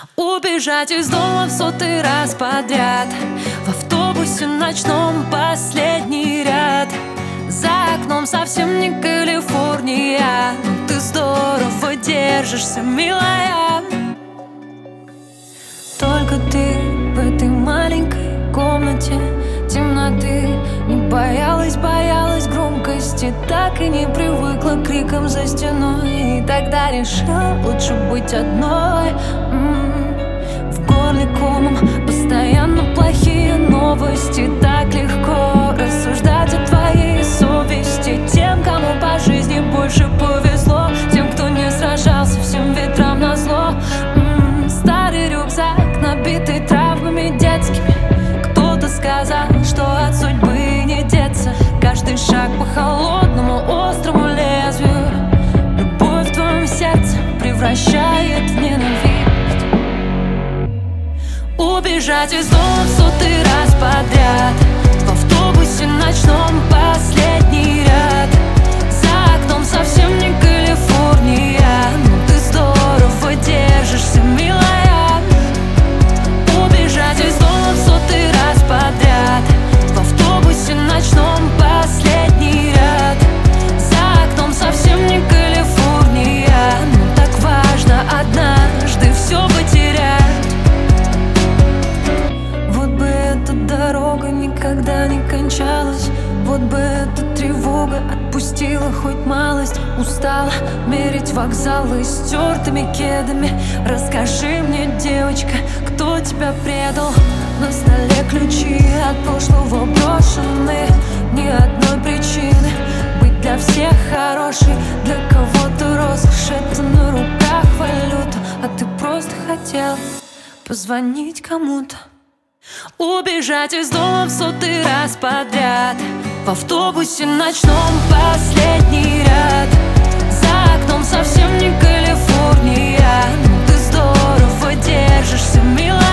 Убежать из дома в 100-й раз подряд, в автобусе ночном последний ряд. За окном совсем не Калифорния, но ты здорово держишься, милая. Только ты в этой маленькой комнате темноты не боялась громкости, так и не привыкла к крикам за стеной. И тогда решила лучше быть одной. В горле комом постоянно плохие новости. Так легко рассуждать о твоей совести. Тем, кому по жизни больше повезло, тем, кто не сражался всем ветрам назло. Старый рюкзак, набитый травмами детскими. Кто-то сказал, что от судьбы не деться. Каждый шаг по холодному острому лезвию. Любовь в твоем сердце превращает в ненависть. Убежать из дома в 100-й раз подряд, в автобусе ночном последний ряд. За окном совсем не Калифорния, но ты здорово держишься, милая. Убежать из дома в 100-й раз подряд, в автобусе ночном последний ряд. За окном совсем не Калифорния, но так важно однажды все потерять. Вот бы эта дорога никогда не кончалась, вот бы эта тревога отпустила хоть малость. Устала мерить вокзалы стертыми кедами. Расскажи мне, девочка, кто тебя предал? На столе ключи от прошлого брошены. Ни одной причины быть для всех хорошей, для кого-то роскошь это на руках валюта, а ты просто хотел позвонить кому-то. Убежать из дома в 100-й раз подряд, в автобусе ночном последний ряд. За окном совсем не Калифорния, но ты здорово держишься, милая.